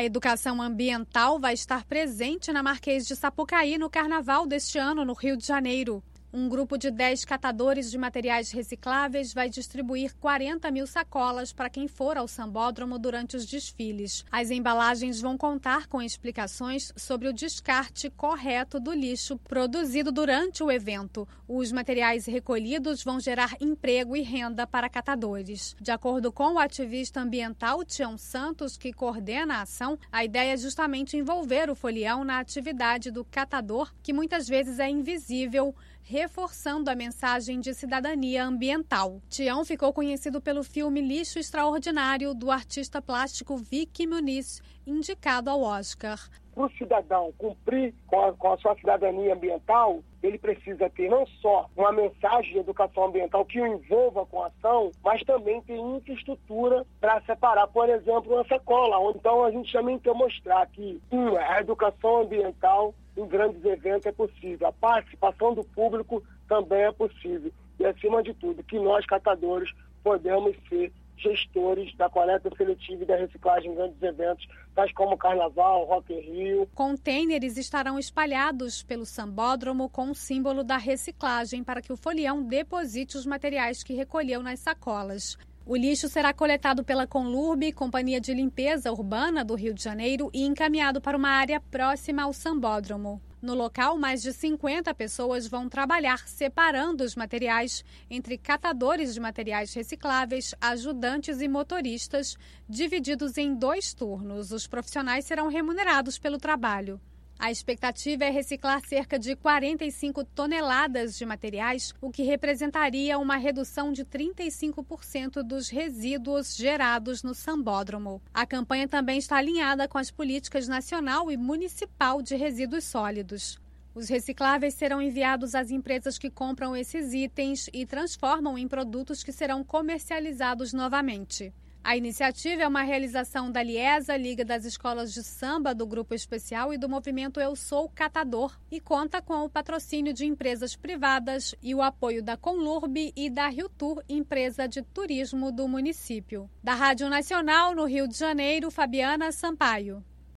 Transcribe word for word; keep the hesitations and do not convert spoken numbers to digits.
A educação ambiental vai estar presente na Marquês de Sapucaí no Carnaval deste ano, no Rio de Janeiro. Um grupo de dez catadores de materiais recicláveis vai distribuir quarenta mil sacolas para quem for ao sambódromo durante os desfiles. As embalagens vão contar com explicações sobre o descarte correto do lixo produzido durante o evento. Os materiais recolhidos vão gerar emprego e renda para catadores. De acordo com o ativista ambiental Tião Santos, que coordena a ação, a ideia é justamente envolver o folião na atividade do catador, que muitas vezes é invisível, reforçando a mensagem de cidadania ambiental. Tião ficou conhecido pelo filme Lixo Extraordinário, do artista plástico Vicky Muniz, indicado ao Oscar. Para o cidadão cumprir com a, com a sua cidadania ambiental, ele precisa ter não só uma mensagem de educação ambiental que o envolva com a ação, mas também ter infraestrutura para separar, por exemplo, uma sacola. Então a gente também quer mostrar que um, a educação ambiental em grandes eventos é possível. A participação do público também é possível. E, acima de tudo, que nós, catadores, podemos ser gestores da coleta seletiva e da reciclagem em grandes eventos, tais como Carnaval, Rock in Rio. Containers estarão espalhados pelo sambódromo com o símbolo da reciclagem para que o folião deposite os materiais que recolheu nas sacolas. O lixo será coletado pela Conlurb, Companhia de Limpeza Urbana do Rio de Janeiro, e encaminhado para uma área próxima ao sambódromo. No local, mais de cinquenta pessoas vão trabalhar separando os materiais entre catadores de materiais recicláveis, ajudantes e motoristas, divididos em dois turnos. Os profissionais serão remunerados pelo trabalho. A expectativa é reciclar cerca de quarenta e cinco toneladas de materiais, o que representaria uma redução de trinta e cinco por cento dos resíduos gerados no sambódromo. A campanha também está alinhada com as políticas nacional e municipal de resíduos sólidos. Os recicláveis serão enviados às empresas que compram esses itens e transformam em produtos que serão comercializados novamente. A iniciativa é uma realização da Liesa, Liga das Escolas de Samba, do Grupo Especial e do movimento Eu Sou Catador, e conta com o patrocínio de empresas privadas e o apoio da Conlurb e da Rio Tour, empresa de turismo do município. Da Rádio Nacional, no Rio de Janeiro, Fabiana Sampaio.